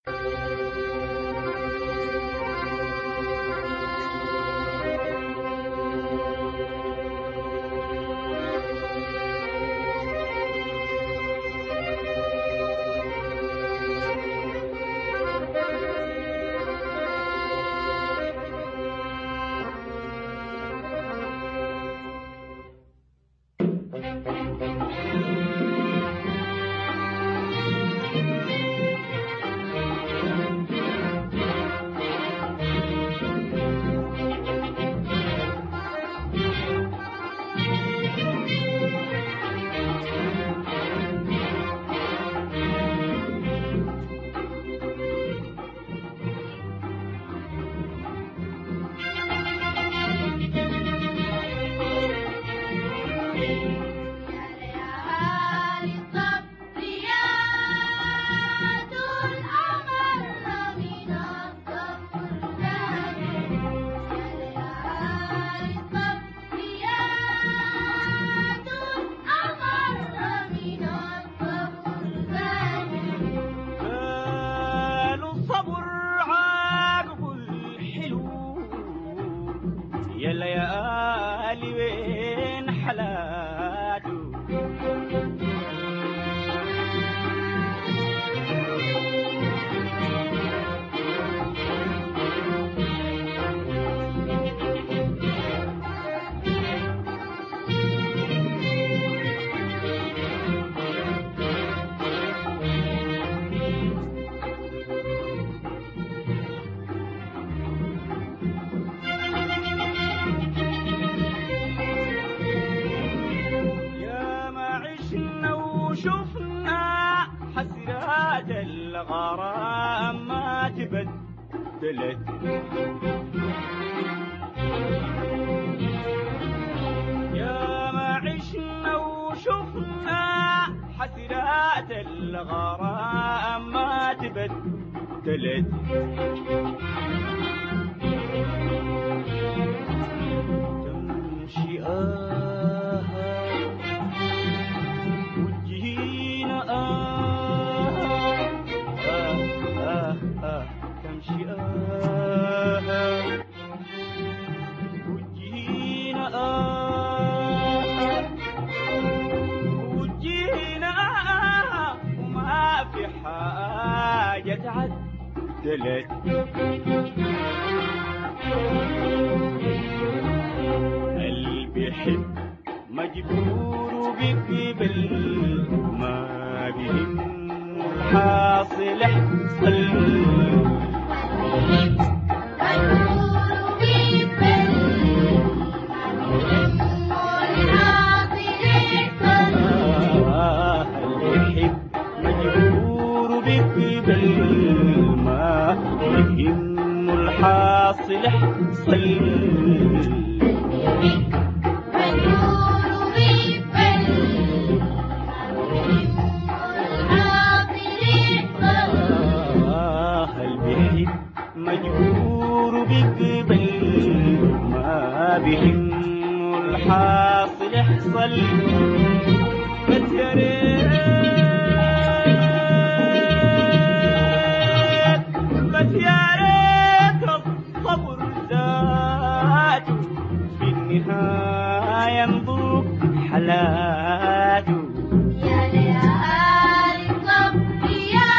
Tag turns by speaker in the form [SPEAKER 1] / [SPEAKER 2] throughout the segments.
[SPEAKER 1] يا ليالي وين حلاته شفنا حسرات الغرام ما تبدلت يا ما عشنا وشفنا حسرات الغرام ما تبدلت تمشي تمشي وجينا وما في حاجة تعدلت قلبي حب مجبور بقبل ما بهم حاصل احصل الحاصل احصل مجبور بقبل ما بهم الحاصل احصل بس يا ريت بس يا ريت الصبر ذاته في النهاية نذوق حلاته
[SPEAKER 2] يا ليالي الصبر يا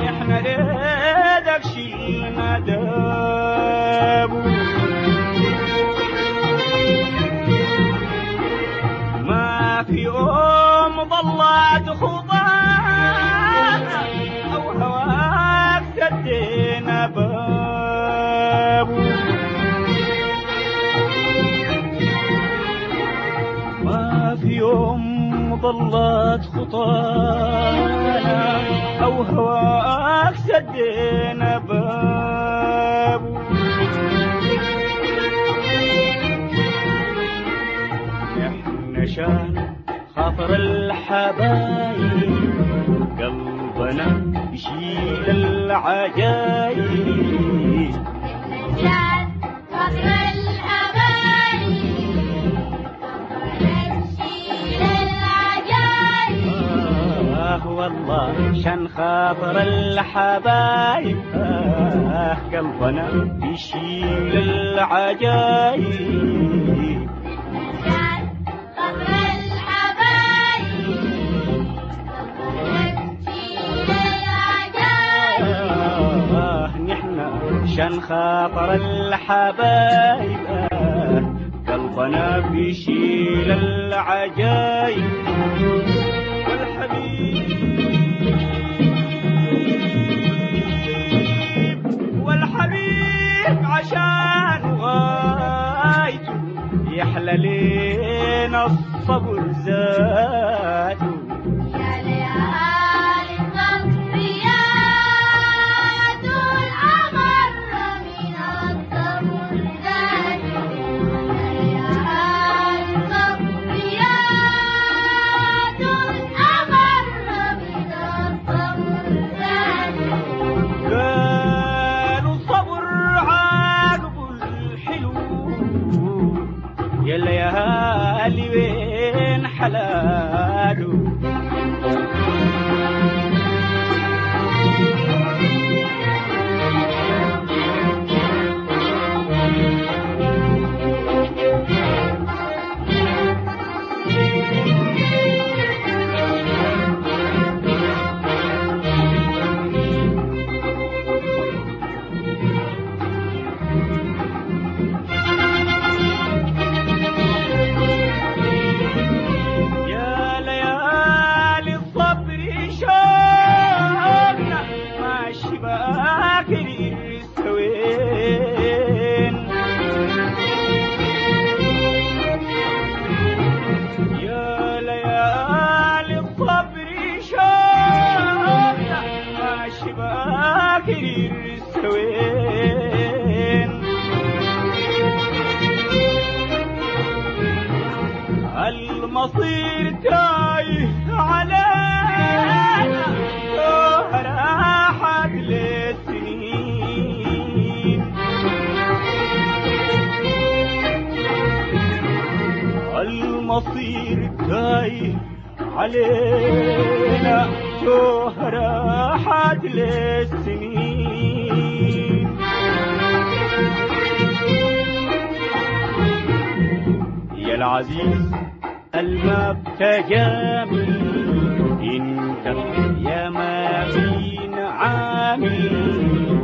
[SPEAKER 1] احنا ليدك شيلنا دابو ما في يوم ضلعت خطانا أو هواك سدينا بابو ما في يوم ضلت خطانا أو هواك سدينا بابو احنا شان خاطر الحبايب قلبنا يشيل العجايب
[SPEAKER 2] شان خاطر الحبايب نشيل العجايب
[SPEAKER 1] والله شان خاطر الحبايب قلبنا يشيل العجايب
[SPEAKER 2] شان خاطر الحبايب نشيل العجايب
[SPEAKER 1] نحنا شان خاطر الحبايب قلبنا بيشيل العجايب والحبيب عشان غايته يحلى لينا الصبر ذاته
[SPEAKER 2] يا ليالي الصبريات الأمر من الصبر ذاته يا ليالي الصبريات الأمر من الصبر ذاته
[SPEAKER 1] قالوا الصبر عاقب الحلو يا ليالي وين حلاله يا ليالي الصبر شوقنا ماشي باكر السوين يا ليالي الصبر شوقنا ماشي باكر السوين المصير تايه علينا راحت للسنين المصير تايه علينا راحت للسنين يا العزيز المبتجامل انت يا ما فينا عامل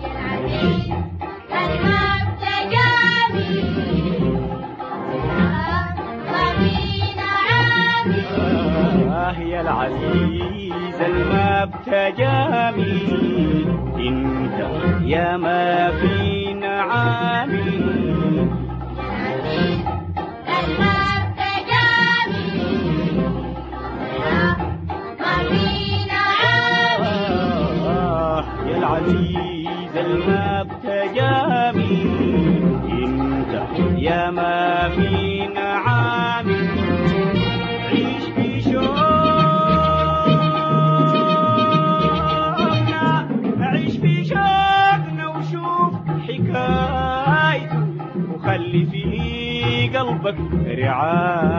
[SPEAKER 1] يا العزيز المبتجامل انت يا ما فينا عامل يا العزيز المبتجامل انت يا ما فينا عامل عيش في شوقنا عيش في شوقنا وشوف حكايته وخلي في قلبك رعاية